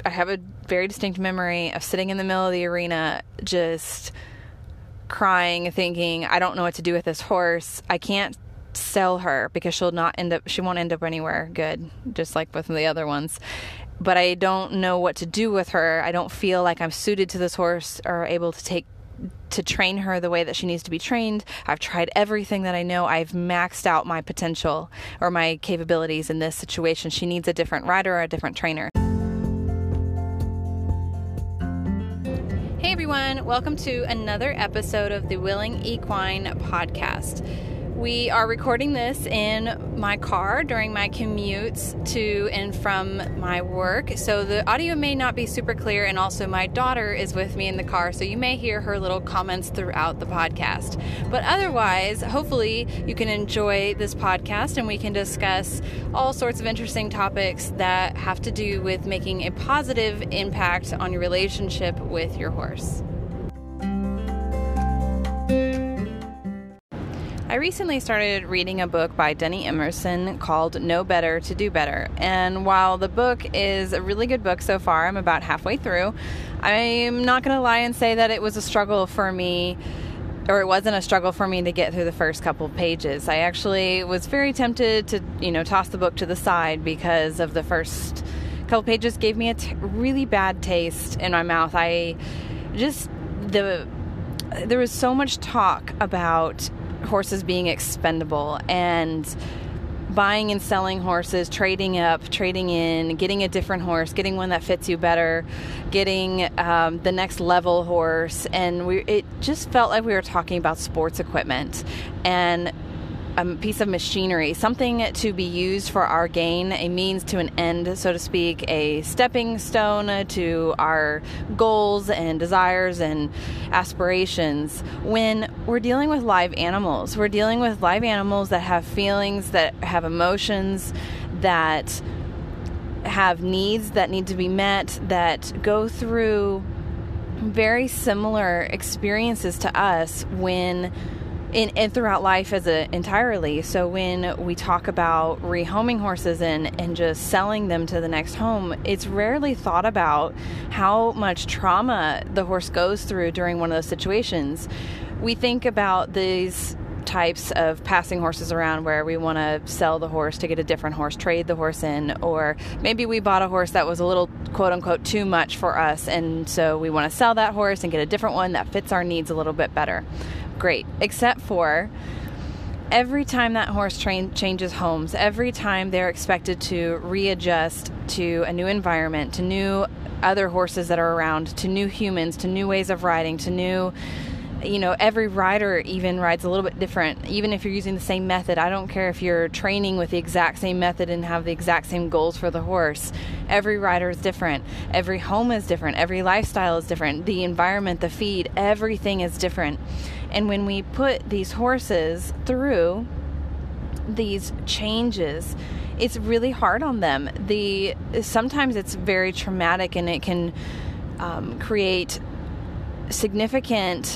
I have a very distinct memory of sitting in the middle of the arena, just crying, thinking, I don't know what to do with this horse. I can't sell her because she won't end up anywhere good, just like with the other ones. But I don't know what to do with her. I don't feel like I'm suited to this horse or able to train her the way that she needs to be trained. I've tried everything that I know. I've maxed out my potential or my capabilities in this situation. She needs a different rider or a different trainer. Hey everyone, welcome to another episode of the Willing Equine podcast. We are recording this in my car during my commutes to and from my work, so the audio may not be super clear, and also my daughter is with me in the car, so you may hear her little comments throughout the podcast. But otherwise, hopefully you can enjoy this podcast and we can discuss all sorts of interesting topics that have to do with making a positive impact on your relationship with your horse. I recently started reading a book by Denny Emerson called Know Better to Do Better. And while the book is a really good book so far, I'm about halfway through, I'm not going to lie and say that it was a struggle for me, or it wasn't a struggle for me to get through the first couple of pages. I actually was very tempted to, toss the book to the side because of the first couple pages gave me a really bad taste in my mouth. There was so much talk about horses being expendable and buying and selling horses, trading up, trading in, getting a different horse, getting one that fits you better, getting the next level horse. And it just felt like we were talking about sports equipment and a piece of machinery, something to be used for our gain, a means to an end, so to speak, a stepping stone to our goals and desires and aspirations. When we're dealing with live animals, that have feelings, that have emotions, that have needs that need to be met, that go through very similar experiences to us and throughout life entirely. So when we talk about rehoming horses and just selling them to the next home, it's rarely thought about how much trauma the horse goes through during one of those situations. We think about these types of passing horses around where we want to sell the horse to get a different horse, trade the horse in, or maybe we bought a horse that was a little quote unquote too much for us, and so we want to sell that horse and get a different one that fits our needs a little bit better. Great, except for every time that horse changes homes, every time they're expected to readjust to a new environment, to new other horses that are around, to new humans, to new ways of riding, to new, every rider even rides a little bit different. Even if you're using the same method, I don't care if you're training with the exact same method and have the exact same goals for the horse. Every rider is different. Every home is different. Every lifestyle is different. The environment, the feed, everything is different. And when we put these horses through these changes, it's really hard on them. Sometimes it's very traumatic, and it can create significant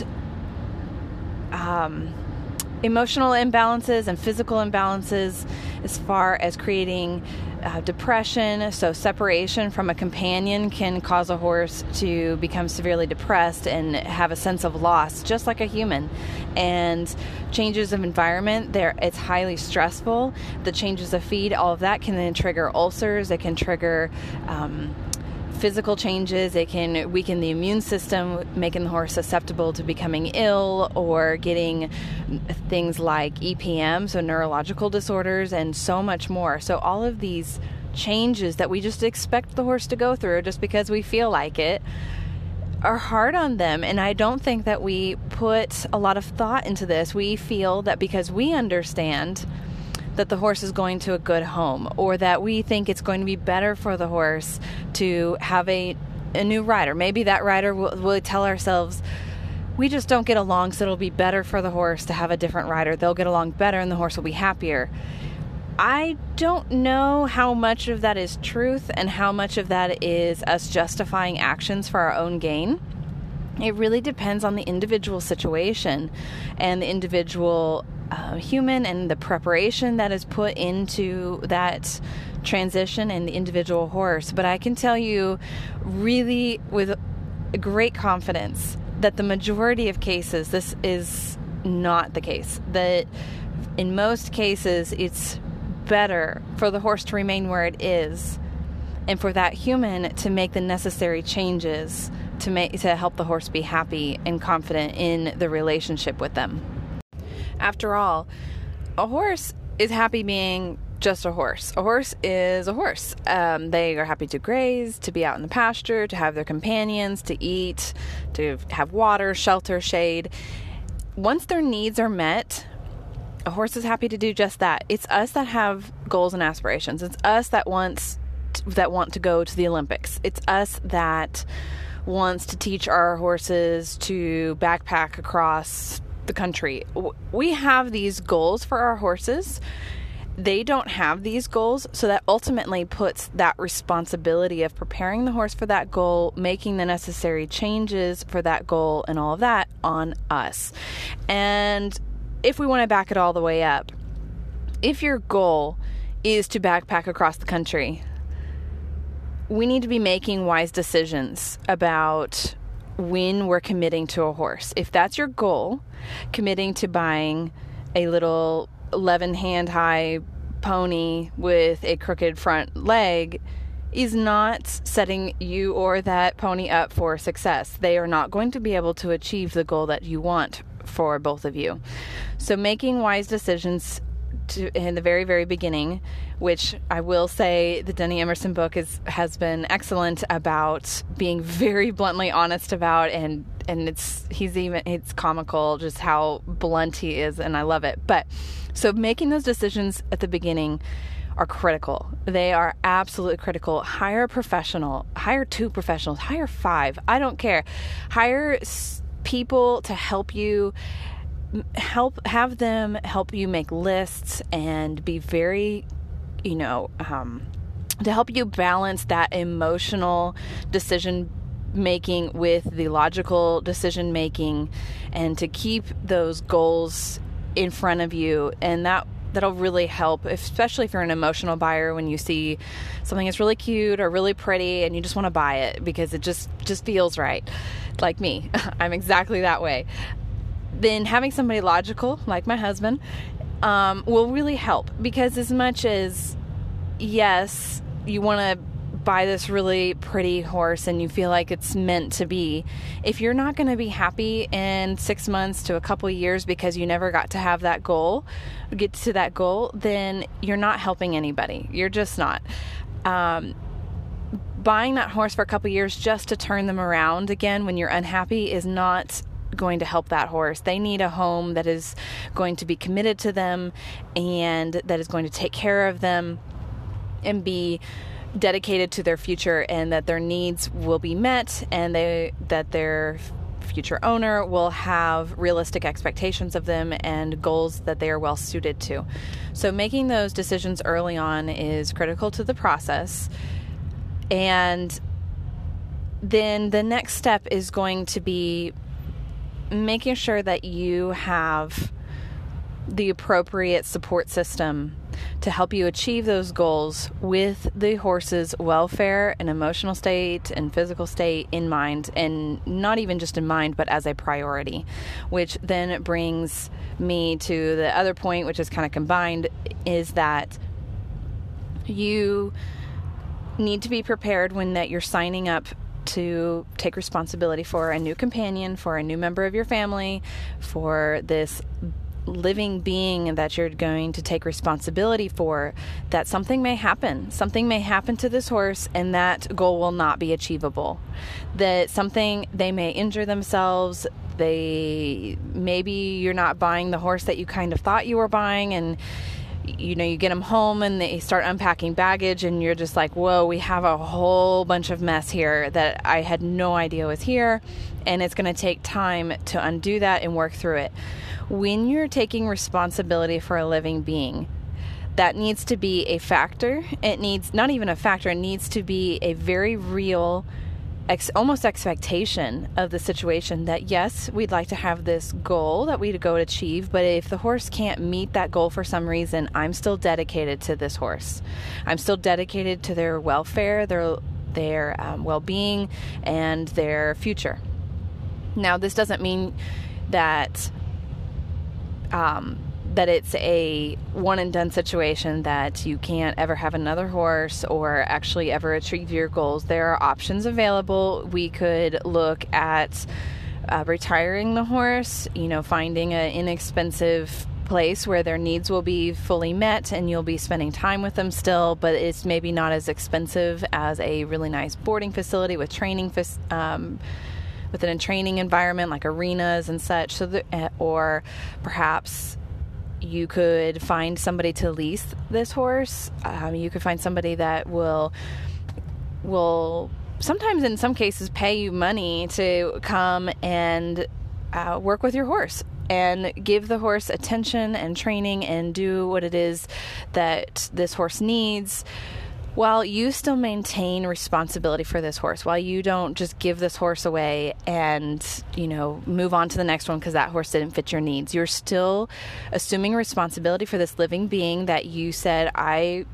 emotional imbalances and physical imbalances as far as creating depression. So separation from a companion can cause a horse to become severely depressed and have a sense of loss, just like a human. And changes of environment, it's highly stressful. The changes of feed, all of that can then trigger ulcers. It can trigger physical changes. It can weaken the immune system, making the horse susceptible to becoming ill or getting things like EPM, so neurological disorders, and so much more. So all of these changes that we just expect the horse to go through just because we feel like it are hard on them. And I don't think that we put a lot of thought into this. We feel that because we understand that the horse is going to a good home, or that we think it's going to be better for the horse to have a new rider. Maybe that rider will tell ourselves, we just don't get along, so it'll be better for the horse to have a different rider. They'll get along better and the horse will be happier. I don't know how much of that is truth and how much of that is us justifying actions for our own gain. It really depends on the individual situation and the individual human and the preparation that is put into that transition and the individual horse, but I can tell you really with great confidence that the majority of cases, this is not the case. That in most cases, it's better for the horse to remain where it is and for that human to make the necessary changes to help the horse be happy and confident in the relationship with them. After all, a horse is happy being just a horse. A horse is a horse. They are happy to graze, to be out in the pasture, to have their companions, to eat, to have water, shelter, shade. Once their needs are met, a horse is happy to do just that. It's us that have goals and aspirations. It's us that want to go to the Olympics. It's us that wants to teach our horses to backpack across the country. We have these goals for our horses. They don't have these goals, so that ultimately puts that responsibility of preparing the horse for that goal, making the necessary changes for that goal, and all of that on us. And if we want to back it all the way up, if your goal is to backpack across the country, we need to be making wise decisions about when we're committing to a horse. If that's your goal, committing to buying a little 11-hand high pony with a crooked front leg is not setting you or that pony up for success. They are not going to be able to achieve the goal that you want for both of you. So making wise decisions in the very, very beginning, which I will say the Denny Emerson book has been excellent about being very bluntly honest about, and it's comical just how blunt he is, and I love it. But so making those decisions at the beginning are critical. They are absolutely critical. Hire a professional, hire 2 professionals, hire 5. I don't care. Hire people to help you. Have them help you make lists and be very, to help you balance that emotional decision making with the logical decision making, and to keep those goals in front of you. And that'll really help, especially if you're an emotional buyer, when you see something that's really cute or really pretty and you just want to buy it because it just feels right. Like me, I'm exactly that way. Then having somebody logical, like my husband, will really help, because as much as, yes, you want to buy this really pretty horse and you feel like it's meant to be, if you're not going to be happy in 6 months to a couple of years because you never got to have that goal, get to that goal, then you're not helping anybody. You're just not. Buying that horse for a couple of years just to turn them around again when you're unhappy is not going to help that horse. They need a home that is going to be committed to them and that is going to take care of them and be dedicated to their future, and that their needs will be met, and that their future owner will have realistic expectations of them and goals that they are well suited to. So making those decisions early on is critical to the process. And then the next step is going to be making sure that you have the appropriate support system to help you achieve those goals with the horse's welfare and emotional state and physical state in mind, and not even just in mind, but as a priority, which then brings me to the other point, which is kind of combined, is that you need to be prepared when that you're signing up to take responsibility for a new companion, for a new member of your family, for this living being that you're going to take responsibility for, that something may happen. Something may happen to this horse and that goal will not be achievable. That they may injure themselves. Maybe you're not buying the horse that you kind of thought you were buying, and you get them home and they start unpacking baggage and you're just like, whoa, we have a whole bunch of mess here that I had no idea was here, and it's going to take time to undo that and work through it. When you're taking responsibility for a living being, that needs to be a factor. It needs not even a factor, it needs to be a very real almost expectation of the situation that, yes, we'd like to have this goal that we'd go to achieve, but if the horse can't meet that goal for some reason, I'm still dedicated to this horse. I'm still dedicated to their welfare, their well-being, and their future. Now, this doesn't mean that that it's a one-and-done situation, that you can't ever have another horse or actually ever achieve your goals. There are options available. We could look at retiring the horse, finding an inexpensive place where their needs will be fully met and you'll be spending time with them still, but it's maybe not as expensive as a really nice boarding facility with training within a training environment like arenas and such. Or perhaps you could find somebody to lease this horse. You could find somebody that will sometimes, in some cases, pay you money to come and work with your horse and give the horse attention and training and do what it is that this horse needs, while you still maintain responsibility for this horse, while you don't just give this horse away and, move on to the next one because that horse didn't fit your needs. You're still assuming responsibility for this living being that you said, I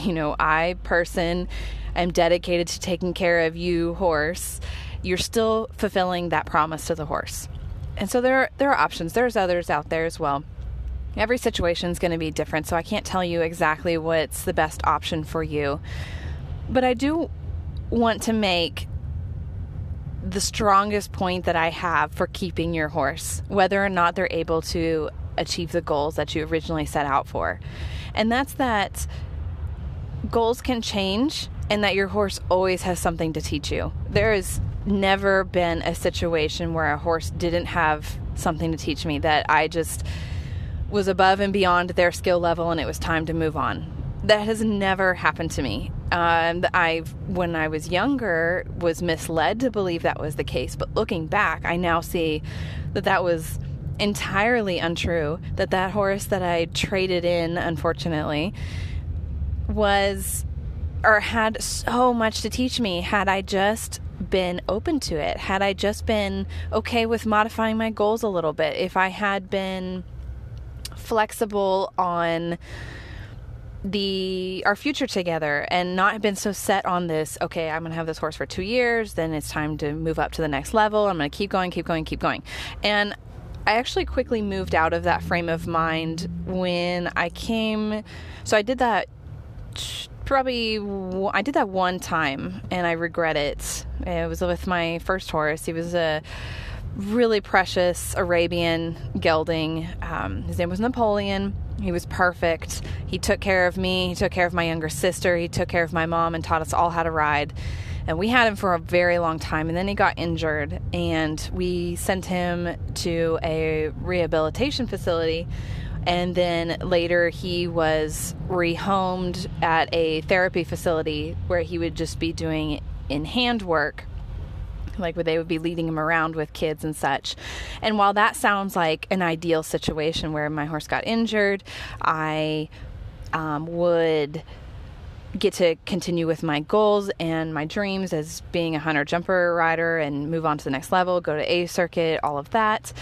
person am dedicated to taking care of you, horse. You're still fulfilling that promise to the horse. And so there are options. There's others out there as well. Every situation is going to be different, so I can't tell you exactly what's the best option for you. But I do want to make the strongest point that I have for keeping your horse, whether or not they're able to achieve the goals that you originally set out for. And that's that goals can change and that your horse always has something to teach you. There has never been a situation where a horse didn't have something to teach me, that I just was above and beyond their skill level and it was time to move on. That has never happened to me. When I was younger, was misled to believe that was the case. But looking back, I now see that was entirely untrue. That horse that I traded in, unfortunately, had so much to teach me had I just been open to it. Had I just been okay with modifying my goals a little bit. If I had been flexible on our future together and not been so set on this, okay, I'm going to have this horse for 2 years, then it's time to move up to the next level. I'm going to keep going. And I actually quickly moved out of that frame of mind when I came. So I did that I did that one time and I regret it. It was with my first horse. He was a really precious Arabian gelding. His name was Napoleon. He was perfect. He took care of me. He took care of my younger sister. He took care of my mom and taught us all how to ride. And we had him for a very long time. And then he got injured and we sent him to a rehabilitation facility. And then later he was rehomed at a therapy facility where he would just be doing in-hand work, like where they would be leading him around with kids and such. And while that sounds like an ideal situation where my horse got injured, I would get to continue with my goals and my dreams as being a hunter-jumper rider and move on to the next level, go to A circuit, all of that.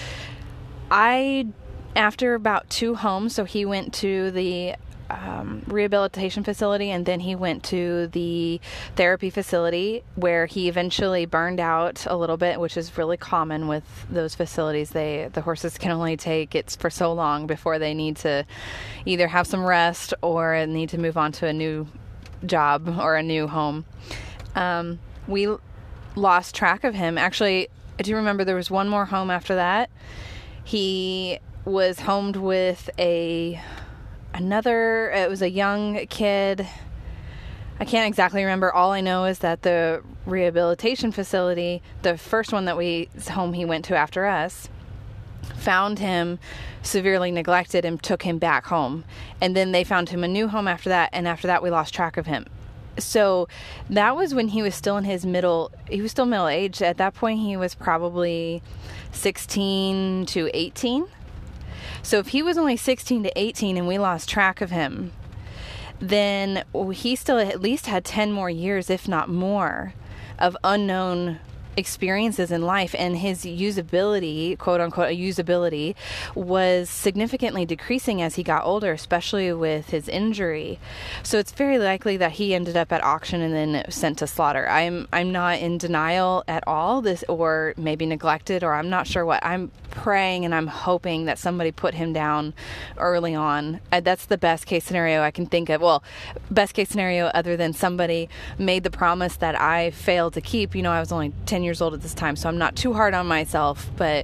After about 2 homes, so he went to the rehabilitation facility and then he went to the therapy facility where he eventually burned out a little bit, which is really common with those facilities. The horses can only take it for so long before they need to either have some rest or need to move on to a new job or a new home. We lost track of him. Actually, I do remember there was one more home after that. He was homed with it was a young kid. I can't exactly remember. All I know is that the rehabilitation facility, the first one he went to after us, found him severely neglected and took him back home. And then they found him a new home after that, and after that we lost track of him. So that was when he was still middle-aged. At that point he was probably 16 to 18. So if he was only 16 to 18 and we lost track of him, then he still at least had 10 more years, if not more, of unknown experiences in life, and his usability, quote unquote, usability, was significantly decreasing as he got older, especially with his injury. So it's very likely that he ended up at auction and then sent to slaughter. I'm not in denial at all, this, or maybe neglected, or I'm not sure what. I'm praying and I'm hoping that somebody put him down early on. That's the best case scenario I can think of. Well, best case scenario other than somebody made the promise that I failed to keep. I was only 10 years old at this time, so I'm not too hard on myself, but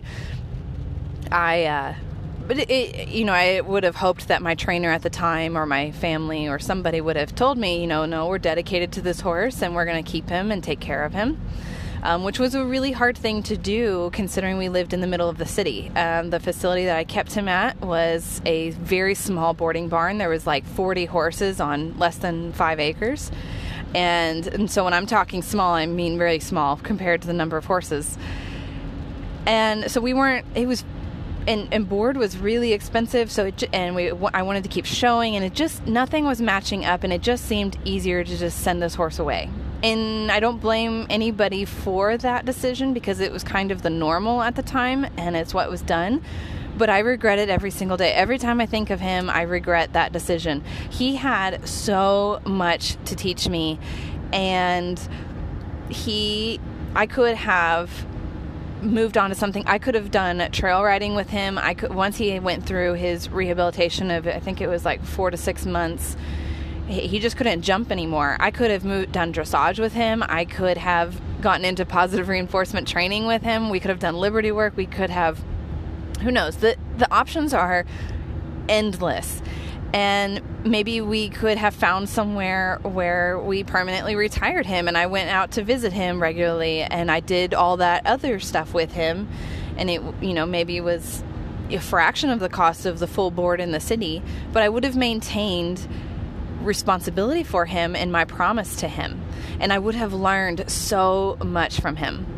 I would have hoped that my trainer at the time or my family or somebody would have told me, no, we're dedicated to this horse and we're going to keep him and take care of him. Which was a really hard thing to do considering we lived in the middle of the city. The facility that I kept him at was a very small boarding barn. There was like 40 horses on less than 5 acres. And so when I'm talking small, I mean really small compared to the number of horses. And so we weren't, it was, and board was really expensive. So I wanted to keep showing, and it just, nothing was matching up, and it just seemed easier to just send this horse away. And I don't blame anybody for that decision because it was kind of the normal at the time and it's what was done. But I regret it every single day. Every time I think of him, I regret that decision. He had so much to teach me, and I could have moved on to something. I could have done trail riding with him. Once he went through his rehabilitation of, I think it was like 4 to 6 months, he just couldn't jump anymore. I could have done dressage with him. I could have gotten into positive reinforcement training with him. We could have done liberty work. We could have, who knows? The options are endless. And maybe we could have found somewhere where we permanently retired him, and I went out to visit him regularly, and I did all that other stuff with him. And it, maybe was a fraction of the cost of the full board in the city, but I would have maintained responsibility for him and my promise to him, and I would have learned so much from him.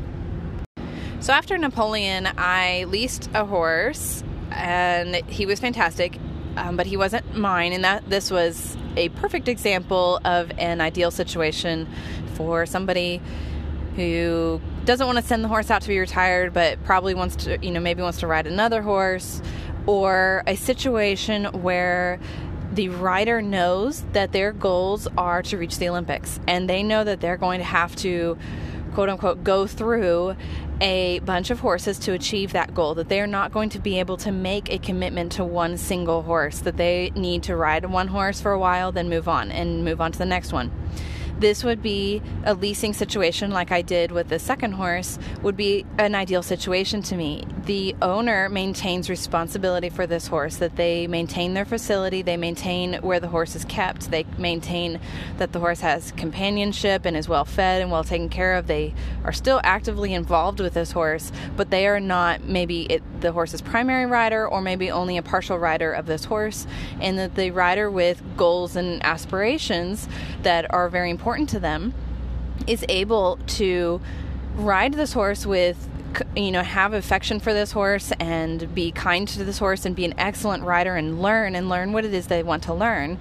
So after Napoleon, I leased a horse, and he was fantastic, but he wasn't mine, and this was a perfect example of an ideal situation for somebody who doesn't want to send the horse out to be retired, but probably wants to, maybe wants to ride another horse, or a situation where the rider knows that their goals are to reach the Olympics, and they know that they're going to have to, quote unquote, go through a bunch of horses to achieve that goal, that they're not going to be able to make a commitment to one single horse, that they need to ride one horse for a while, then move on to the next one. This would be a leasing situation like I did with the second horse, would be an ideal situation to me. The owner maintains responsibility for this horse, that they maintain their facility, they maintain where the horse is kept, they maintain that the horse has companionship and is well fed and well taken care of. They are still actively involved with this horse, but they are not maybe the horse's primary rider, or maybe only a partial rider of this horse, and that the rider with goals and aspirations that are very important to them is able to ride this horse with, have affection for this horse and be kind to this horse and be an excellent rider and learn what it is they want to learn,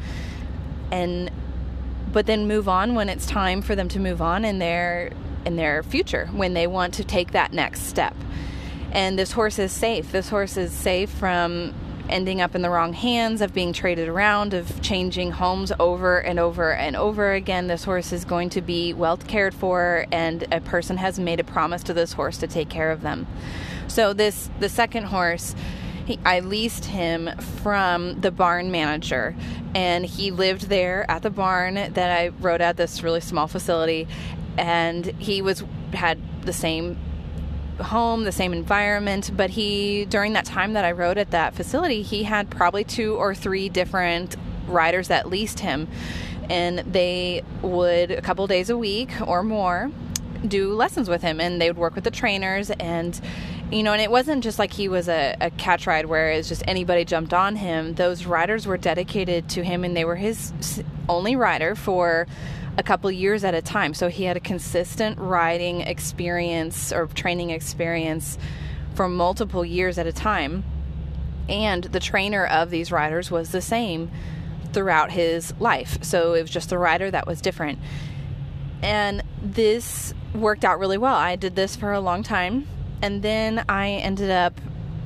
but then move on when it's time for them to move on in their future, when they want to take that next step. And this horse is safe. This horse is safe from ending up in the wrong hands, of being traded around, of changing homes over and over and over again. This horse is going to be well cared for, and a person has made a promise to this horse to take care of them. So the second horse, I leased him from the barn manager, and he lived there at the barn that I rode at, this really small facility, and he had the same home, the same environment, but during that time that I rode at that facility, he had probably 2 or 3 different riders that leased him, and they would, a couple days a week or more, do lessons with him, and they would work with the trainers, and and it wasn't just like he was a catch ride where it's just anybody jumped on him. Those riders were dedicated to him, and they were his only rider for a couple years at a time. So he had a consistent riding experience or training experience for multiple years at a time. And the trainer of these riders was the same throughout his life. So it was just the rider that was different. And this worked out really well. I did this for a long time, and then I ended up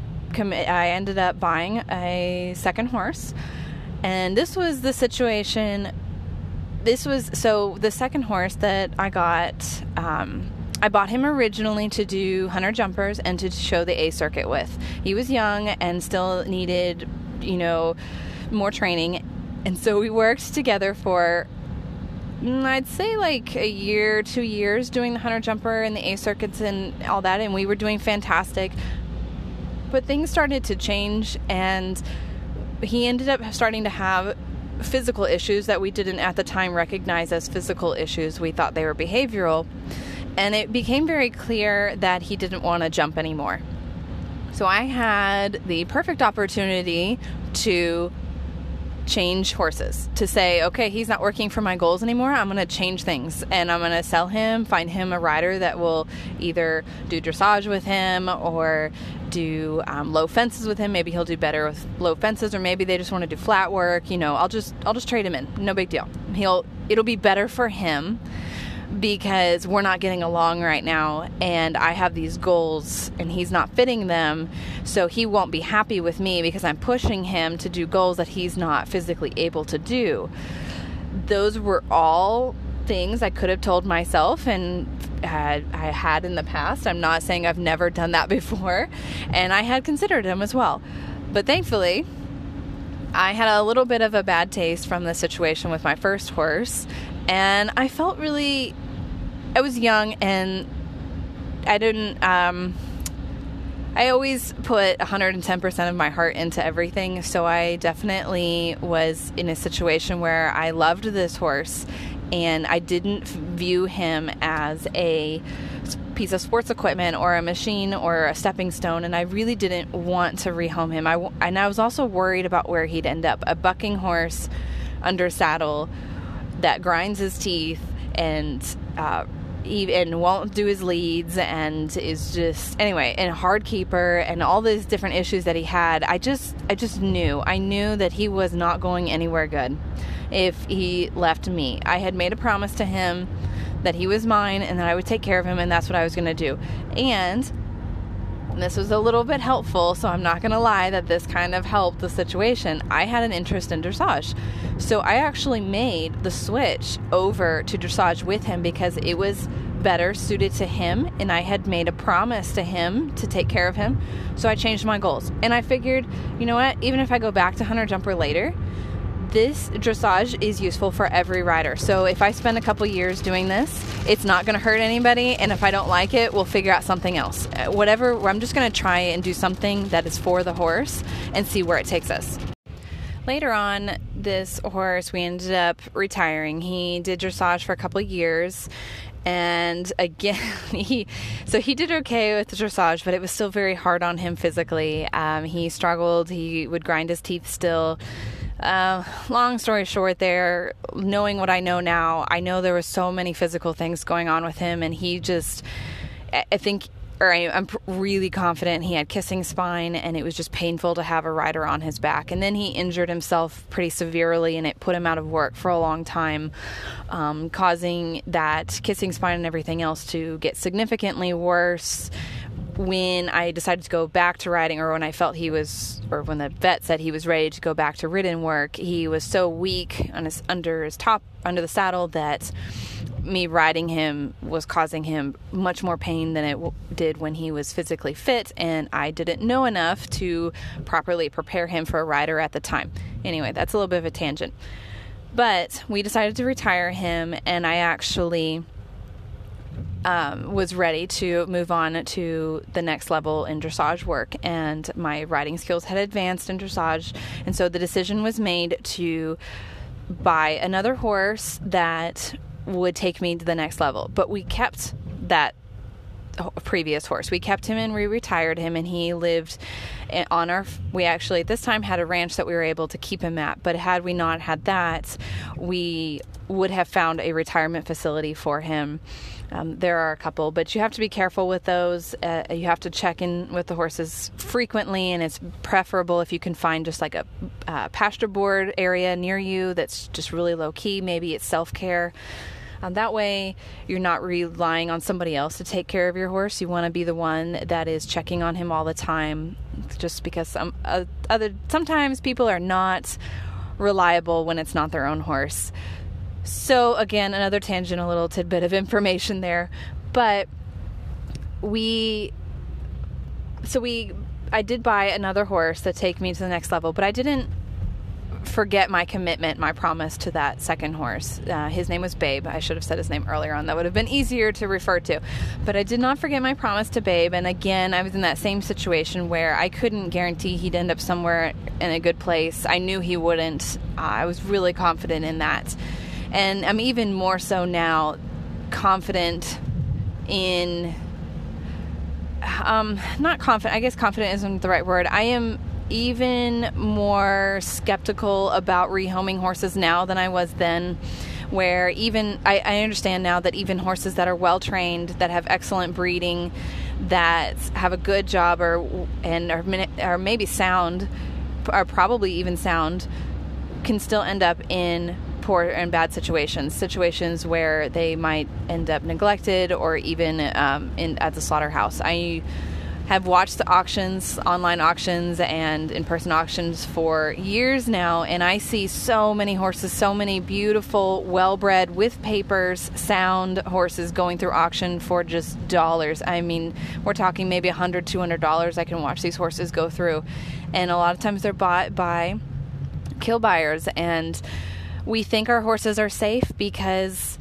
buying a second horse. And this was the situation. So the second horse that I got, I bought him originally to do hunter jumpers and to show the A circuit with. He was young and still needed, more training. And so we worked together for, I'd say like a year, 2 years doing the hunter jumper and the A circuits and all that. And we were doing fantastic. But things started to change, and he ended up starting to have physical issues that we didn't at the time recognize as physical issues. We thought they were behavioral. And it became very clear that he didn't want to jump anymore. So I had the perfect opportunity to change horses, to say, okay, he's not working for my goals anymore. I'm going to change things, and I'm going to sell him, find him a rider that will either do dressage with him or do low fences with him. Maybe he'll do better with low fences, or maybe they just want to do flat work. I'll just trade him in. No big deal. It'll be better for him because we're not getting along right now, and I have these goals and he's not fitting them, so he won't be happy with me because I'm pushing him to do goals that he's not physically able to do. Those were all things I could have told myself and I had in the past. I'm not saying I've never done that before, and I had considered them as well. But thankfully, I had a little bit of a bad taste from the situation with my first horse, and I felt I was young, and I didn't, I always put 110% of my heart into everything, so I definitely was in a situation where I loved this horse, and I didn't view him as a piece of sports equipment or a machine or a stepping stone, and I really didn't want to rehome him. And I was also worried about where he'd end up. A bucking horse under saddle that grinds his teeth and won't do his leads and is just, anyway, and hard keeper and all these different issues that he had. I just knew that he was not going anywhere good if he left me. I had made a promise to him that he was mine and that I would take care of him, and that's what I was going to do. And this was a little bit helpful, so I'm not going to lie that this kind of helped the situation. I had an interest in dressage, so I actually made the switch over to dressage with him because it was better suited to him, and I had made a promise to him to take care of him, so I changed my goals. And I figured, you know what, even if I go back to hunter jumper later, this dressage is useful for every rider. So if I spend a couple years doing this, it's not going to hurt anybody, and if I don't like it, we'll figure out something else. Whatever, I'm just going to try and do something that is for the horse and see where it takes us. Later on, this horse, we ended up retiring. He did dressage for a couple of years, and again, he did okay with the dressage, but it was still very hard on him physically. He struggled. He would grind his teeth still. Long story short there, knowing what I know now, I know there was so many physical things going on with him, and I'm really confident he had kissing spine, and it was just painful to have a rider on his back. And then he injured himself pretty severely, and it put him out of work for a long time, causing that kissing spine and everything else to get significantly worse. When I decided to go back to riding, or when when the vet said he was ready to go back to ridden work, he was so weak under the saddle that me riding him was causing him much more pain than it did when he was physically fit, and I didn't know enough to properly prepare him for a rider at the time. Anyway, that's a little bit of a tangent. But we decided to retire him, and I actually was ready to move on to the next level in dressage work, and my riding skills had advanced in dressage, and so the decision was made to buy another horse that would take me to the next level. But we kept that previous horse. We kept him and we retired him, and he lived we actually at this time had a ranch that we were able to keep him at, but had we not had that, we would have found a retirement facility for him. There are a couple, but you have to be careful with those. You have to check in with the horses frequently, and it's preferable if you can find just like a pasture board area near you that's just really low key. Maybe it's self-care. That way you're not relying on somebody else to take care of your horse. You want to be the one that is checking on him all the time, just because sometimes people are not reliable when it's not their own horse. So again, another tangent, a little tidbit of information there. But I did buy another horse to take me to the next level, but I didn't forget my commitment, my promise to that second horse. His name was Babe. I should have said his name earlier on. That would have been easier to refer to. But I did not forget my promise to Babe. And again, I was in that same situation where I couldn't guarantee he'd end up somewhere in a good place. I knew he wouldn't. I was really confident in that. And I'm even more so now confident in... not confident. I guess confident isn't the right word. I am even more skeptical about rehoming horses now than I was then, where even I understand now that even horses that are well trained, that have excellent breeding, that have a good job or maybe sound, are probably even sound, can still end up in poor and bad situations where they might end up neglected or even at the slaughterhouse. I have watched the auctions, online auctions and in-person auctions for years now, and I see so many horses, so many beautiful, well-bred, with papers, sound horses going through auction for just dollars. I mean, we're talking maybe $100, $200 I can watch these horses go through. And a lot of times they're bought by kill buyers, and we think our horses are safe because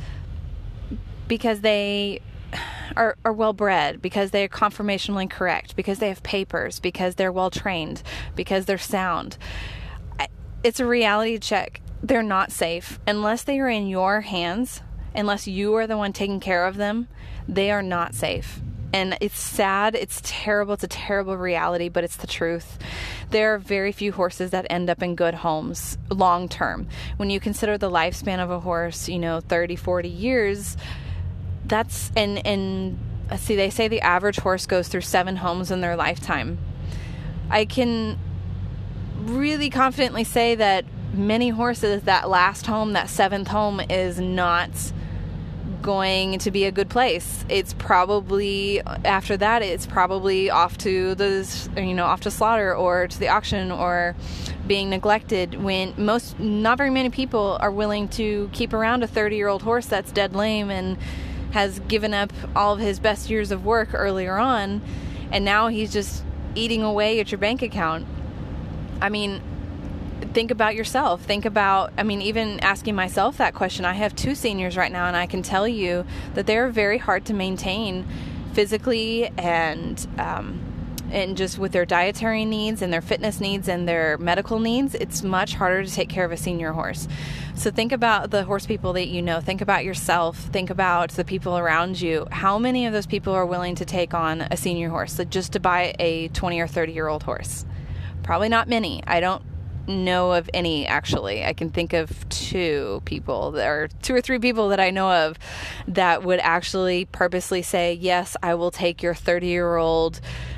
they are well bred, because they're conformationally correct, because they have papers, because they're well trained, because they're sound. It's a reality check. They're not safe unless they are in your hands, unless you are the one taking care of them. They are not safe. And it's sad, it's terrible, it's a terrible reality, but it's the truth. There are very few horses that end up in good homes long term. When you consider the lifespan of a horse, 30, 40 years, that's, and let's see, they say the average horse goes through 7 homes in their lifetime. I can really confidently say that many horses, that last home, that 7th home, is not going to be a good place. It's probably, after that, it's probably off to off to slaughter or to the auction or being neglected, when not very many people are willing to keep around a 30-year-old horse that's dead lame and has given up all of his best years of work earlier on, and now he's just eating away at your bank account. I mean, think about yourself. Even asking myself that question. I have 2 seniors right now, and I can tell you that they're very hard to maintain physically and just with their dietary needs and their fitness needs and their medical needs. It's much harder to take care of a senior horse. So think about the horse people that you know. Think about yourself. Think about the people around you. How many of those people are willing to take on a senior horse, just to buy a 20 or 30-year-old horse? Probably not many. I don't know of any, actually. I can think of 2 people, or 2 or 3 people that I know of that would actually purposely say, yes, I will take your 30-year-old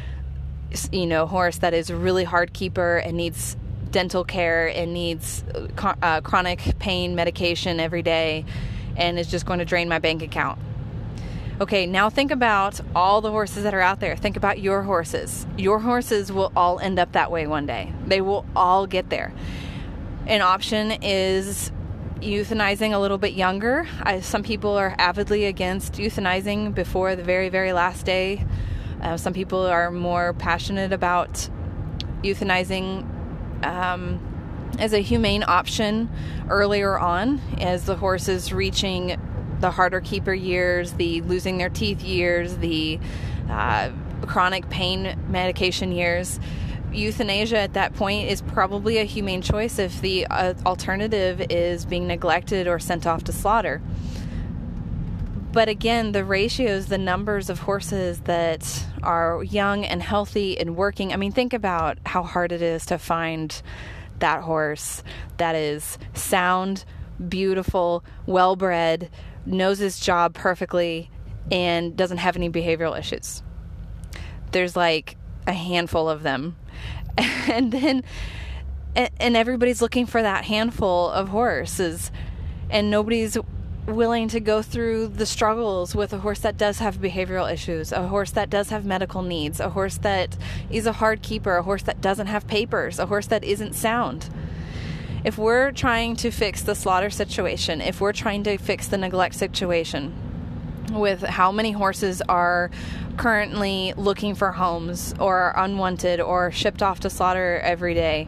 horse that is a really hard keeper and needs dental care and needs chronic pain medication every day and is just going to drain my bank account. Okay, now think about all the horses that are out there. Think about your horses. Your horses will all end up that way one day. They will all get there. An option is euthanizing a little bit younger. Some people are avidly against euthanizing before the very, very last day. Some people are more passionate about euthanizing as a humane option earlier on, as the horse is reaching the harder keeper years, the losing their teeth years, the chronic pain medication years. Euthanasia at that point is probably a humane choice if the alternative is being neglected or sent off to slaughter. But again, the ratios, the numbers of horses that are young and healthy and working, think about how hard it is to find that horse that is sound, beautiful, well-bred, knows his job perfectly, and doesn't have any behavioral issues. There's like a handful of them. And everybody's looking for that handful of horses, and nobody's willing to go through the struggles with a horse that does have behavioral issues, a horse that does have medical needs, a horse that is a hard keeper, a horse that doesn't have papers, a horse that isn't sound. If we're trying to fix the slaughter situation, if we're trying to fix the neglect situation with how many horses are currently looking for homes or are unwanted or shipped off to slaughter every day,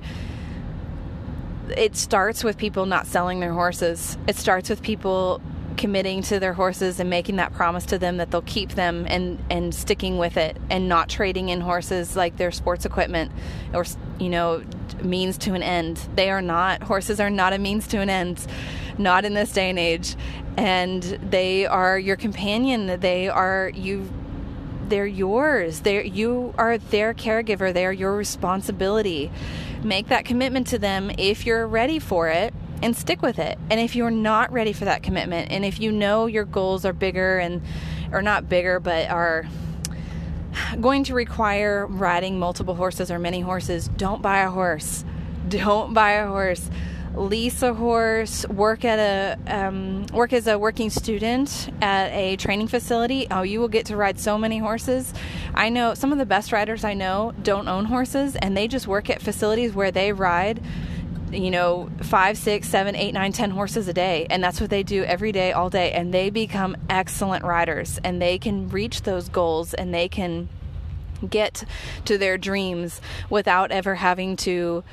it starts with people not selling their horses. It starts with people committing to their horses and making that promise to them that they'll keep them and sticking with it and not trading in horses like their sports equipment or, means to an end. They are not. Horses are not a means to an end, not in this day and age. And they are your companion. They are you. They're yours. You are their caregiver. They are your responsibility. Make that commitment to them if you're ready for it, and stick with it. And if you're not ready for that commitment, and if you know your goals are bigger or not bigger, but are going to require riding multiple horses or many horses, don't buy a horse. Don't buy a horse. Lease a horse. Work as a working student at a training facility. Oh, you will get to ride so many horses. I know some of the best riders I know don't own horses, and they just work at facilities where they ride 5, 6, 7, 8, 9, 10 horses a day. And that's what they do every day, all day. And they become excellent riders, and they can reach those goals, and they can get to their dreams without ever having to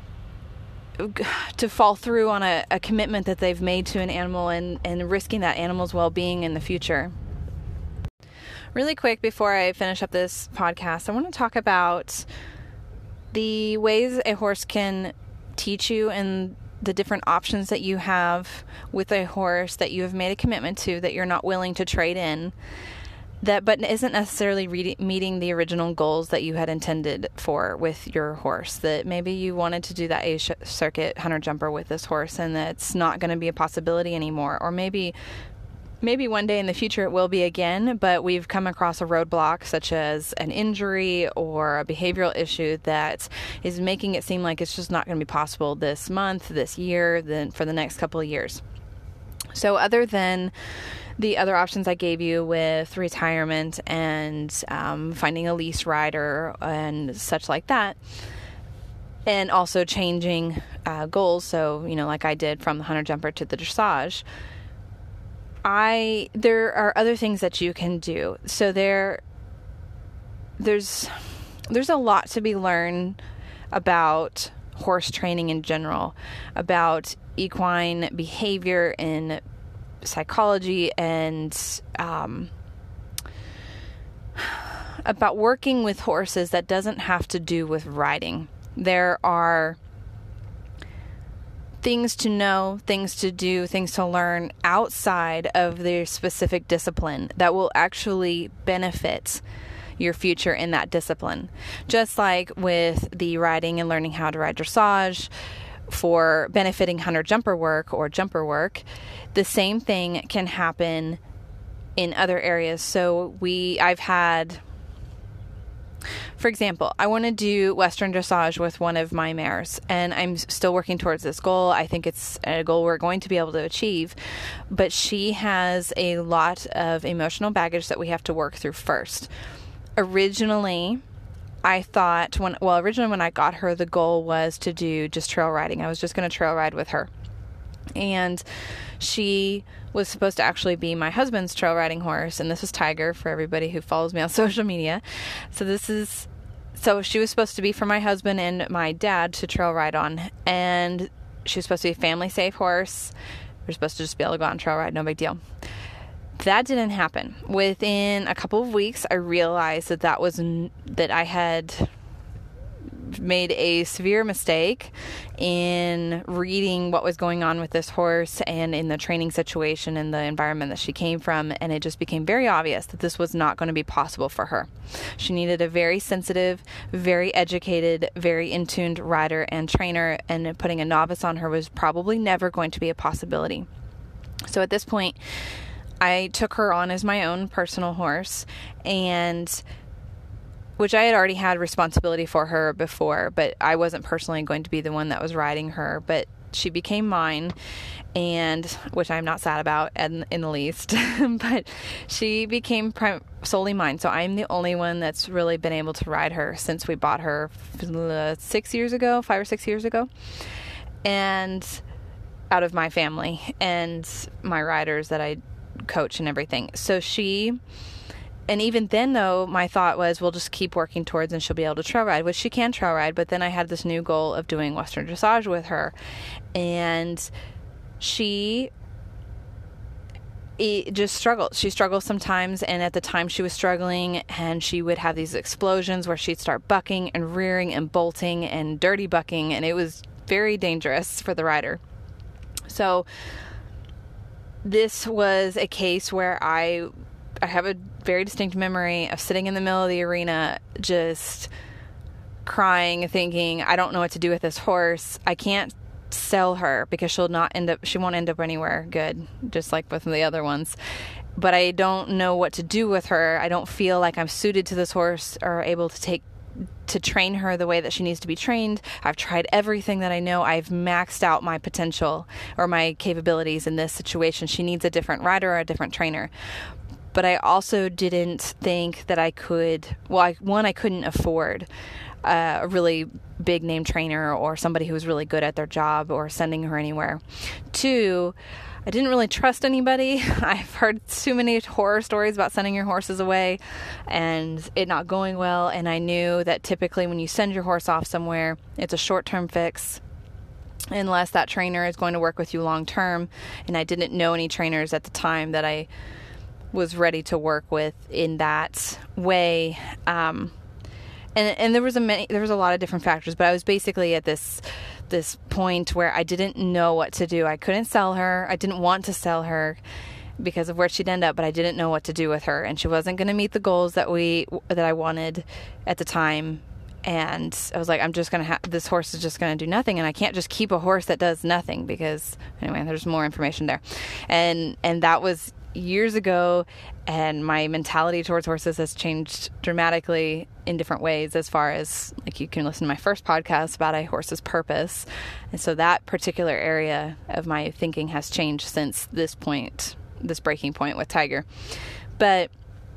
fall through on a commitment that they've made to an animal and risking that animal's well-being in the future. Really quick before I finish up this podcast, I want to talk about the ways a horse can teach you and the different options that you have with a horse that you have made a commitment to that you're not willing to trade in, but isn't necessarily meeting the original goals that you had intended for with your horse. That maybe you wanted to do that A circuit hunter jumper with this horse, and that's not going to be a possibility anymore. Or maybe one day in the future it will be again, but we've come across a roadblock such as an injury or a behavioral issue that is making it seem like it's just not going to be possible this month, this year, then for the next couple of years. So other than the other options I gave you with retirement and finding a lease rider and such like that, and also changing goals, so like I did from the hunter jumper to the dressage, there are other things that you can do. So there's a lot to be learned about horse training in general, about equine behavior and psychology, and about working with horses that doesn't have to do with riding. There are things to know, things to do, things to learn outside of their specific discipline that will actually benefit your future in that discipline. Just like with the riding and learning how to ride dressage for benefiting hunter jumper work or jumper work, the same thing can happen in other areas. So I've had, for example, I want to do Western dressage with one of my mares, and I'm still working towards this goal. I think it's a goal we're going to be able to achieve, but she has a lot of emotional baggage that we have to work through first. Originally, I thought when I got her, the goal was to do just trail riding. I was just going to trail ride with her. And she was supposed to actually be my husband's trail riding horse. And this is Tiger for everybody who follows me on social media. So she was supposed to be for my husband and my dad to trail ride on. And she was supposed to be a family safe horse. We're supposed to just be able to go out and trail ride. No big deal. That didn't happen. Within a couple of weeks, I realized that I had made a severe mistake in reading what was going on with this horse and in the training situation and the environment that she came from, and it just became very obvious that this was not going to be possible for her. She needed a very sensitive, very educated, very in-tuned rider and trainer, and putting a novice on her was probably never going to be a possibility. So at this point, I took her on as my own personal horse, and which I had already had responsibility for her before, but I wasn't personally going to be the one that was riding her. But she became mine, and which I'm not sad about in the least, but she became solely mine. So I'm the only one that's really been able to ride her since we bought her 5 or 6 years ago, and out of my family and my riders that I coach and everything. So and even then though, my thought was, we'll just keep working towards and she'll be able to trail ride, which she can trail ride. But then I had this new goal of doing Western dressage with her, and she just struggled. She struggled sometimes, and at the time she was struggling, and she would have these explosions where she'd start bucking and rearing and bolting and dirty bucking, and it was very dangerous for the rider. So this was a case where I have a very distinct memory of sitting in the middle of the arena, just crying, thinking, I don't know what to do with this horse. I can't sell her because she won't end up anywhere good, just like with the other ones. But I don't know what to do with her. I don't feel like I'm suited to this horse or able to train her the way that she needs to be trained. I've tried everything that I know. I've maxed out my potential or my capabilities in this situation. She needs a different rider or a different trainer. But I also didn't think that I could, I couldn't afford a really big name trainer or somebody who was really good at their job or sending her anywhere. 2, I didn't really trust anybody. I've heard too many horror stories about sending your horses away and it not going well. And I knew that typically when you send your horse off somewhere, it's a short-term fix, unless that trainer is going to work with you long-term. And I didn't know any trainers at the time that I was ready to work with in that way. And there was a lot of different factors, but I was basically at this point where I didn't know what to do. I couldn't sell her. I didn't want to sell her because of where she'd end up, but I didn't know what to do with her, and she wasn't going to meet the goals that I wanted at the time. And I was like, this horse is just going to do nothing, and I can't just keep a horse that does nothing, because anyway, there's more information there. And that was years ago, and my mentality towards horses has changed dramatically in different ways, as far as, like, you can listen to my first podcast about a horse's purpose. And so that particular area of my thinking has changed since this breaking point with Tiger. But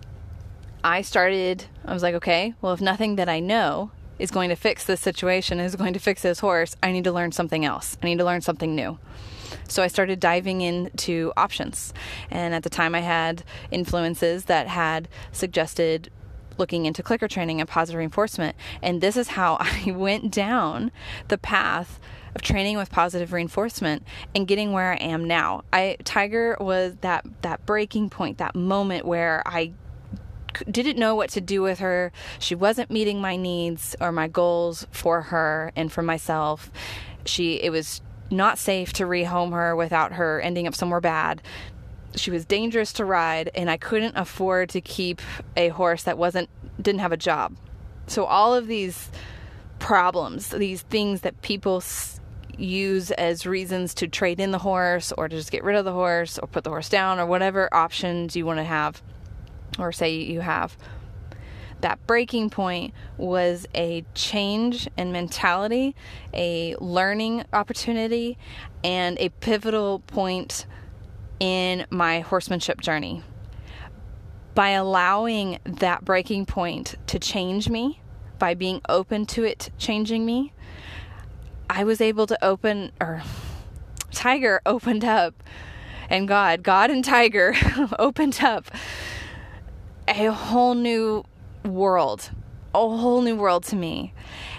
I was like, okay, well, if nothing that I know is going to fix this situation, is going to fix this horse, I need to learn something else. I need to learn something new. So I started diving into options. And at the time I had influences that had suggested looking into clicker training and positive reinforcement. And this is how I went down the path of training with positive reinforcement and getting where I am now. Tiger was that breaking point, that moment where I didn't know what to do with her. She wasn't meeting my needs or my goals for her and for myself. It was not safe to rehome her without her ending up somewhere bad. She was dangerous to ride, and I couldn't afford to keep a horse that didn't have a job. So all of these problems, these things that people use as reasons to trade in the horse or to just get rid of the horse or put the horse down or whatever options you want to have or say you have, that breaking point was a change in mentality, a learning opportunity, and a pivotal point in my horsemanship journey. By allowing that breaking point to change me, by being open to it changing me, I was able to Tiger opened up, and God and Tiger opened up a whole new world to me.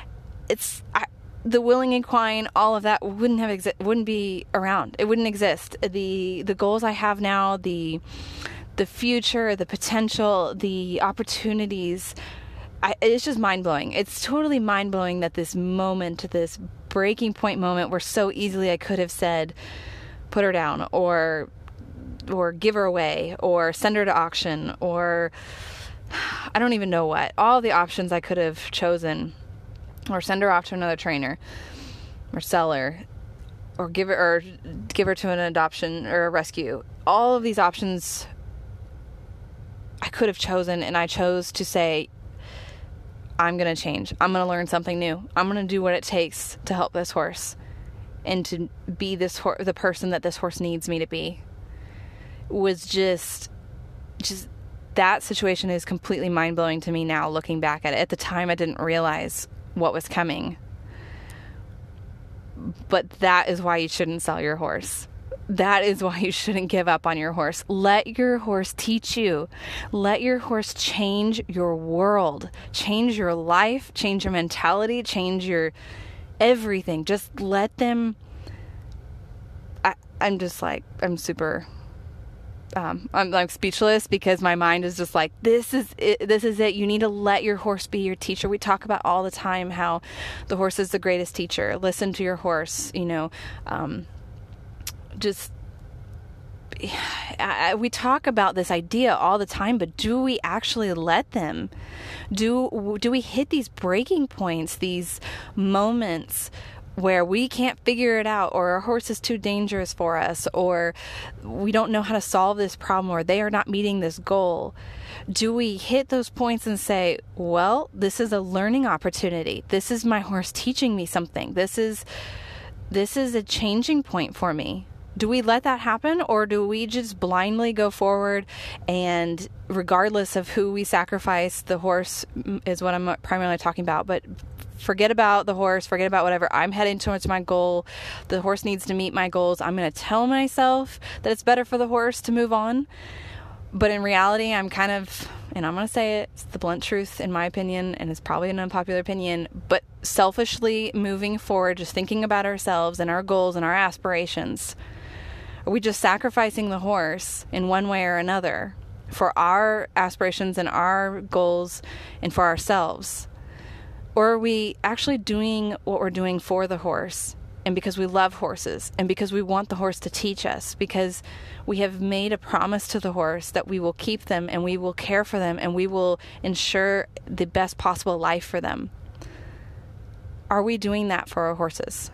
The Willing Equine, all of that wouldn't be around. It wouldn't exist. The goals I have now, the future, the potential, the opportunities, it's just mind-blowing. It's totally mind-blowing that this moment, this breaking point moment, where so easily I could have said, put her down, or give her away, or send her to auction, or I don't even know what. All the options I could have chosen, or send her off to another trainer, or sell her, or give her to an adoption or a rescue. All of these options I could have chosen, and I chose to say, I'm going to change. I'm going to learn something new. I'm going to do what it takes to help this horse. and to be the person that this horse needs me to be was just that situation is completely mind-blowing to me now, looking back at it. At the time, I didn't realize what was coming. But that is why you shouldn't sell your horse. That is why you shouldn't give up on your horse. Let your horse teach you. Let your horse change your world, change your life, change your mentality, change your everything. Just let them. I'm speechless because my mind is just like, this is it. You need to let your horse be your teacher. We talk about all the time how the horse is the greatest teacher. Listen to your horse, we talk about this idea all the time, but do we actually let them? Do we hit these breaking points, these moments where we can't figure it out, or our horse is too dangerous for us, or we don't know how to solve this problem, or they are not meeting this goal? Do we hit those points and say, well, this is a learning opportunity. This is my horse teaching me something. This is a changing point for me. Do we let that happen, or do we just blindly go forward, and regardless of who we sacrifice, the horse is what I'm primarily talking about, but forget about the horse, forget about whatever. I'm heading towards my goal. The horse needs to meet my goals. I'm going to tell myself that it's better for the horse to move on. But in reality, I'm kind of, and I'm going to say it, it's the blunt truth in my opinion, and it's probably an unpopular opinion, but selfishly moving forward, just thinking about ourselves and our goals and our aspirations. Are we just sacrificing the horse in one way or another for our aspirations and our goals and for ourselves? Or are we actually doing what we're doing for the horse, and because we love horses, and because we want the horse to teach us, because we have made a promise to the horse that we will keep them and we will care for them and we will ensure the best possible life for them? Are we doing that for our horses?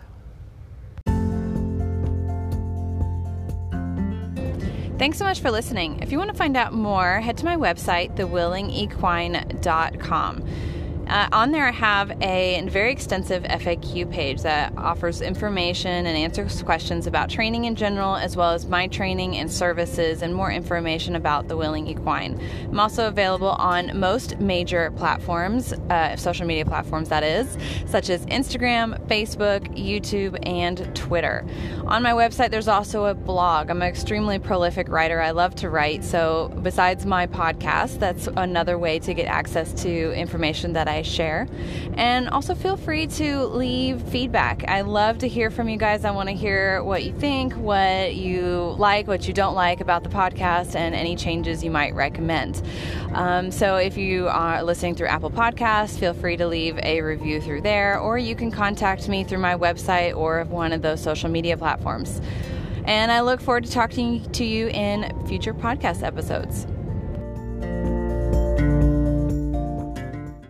Thanks so much for listening. If you want to find out more, head to my website, thewillingequine.com. On there I have a very extensive FAQ page that offers information and answers questions about training in general, as well as my training and services and more information about the Willing Equine. I'm also available on most major platforms, social media platforms that is, such as Instagram, Facebook, YouTube, and Twitter. On my website there's also a blog. I'm an extremely prolific writer. I love to write, so besides my podcast, that's another way to get access to information that I share. And also feel free to leave feedback. I love to hear from you guys. I want to hear what you think, what you like, what you don't like about the podcast, and any changes you might recommend. So if you are listening through Apple Podcasts, feel free to leave a review through there, or you can contact me through my website or one of those social media platforms. And I look forward to talking to you in future podcast episodes.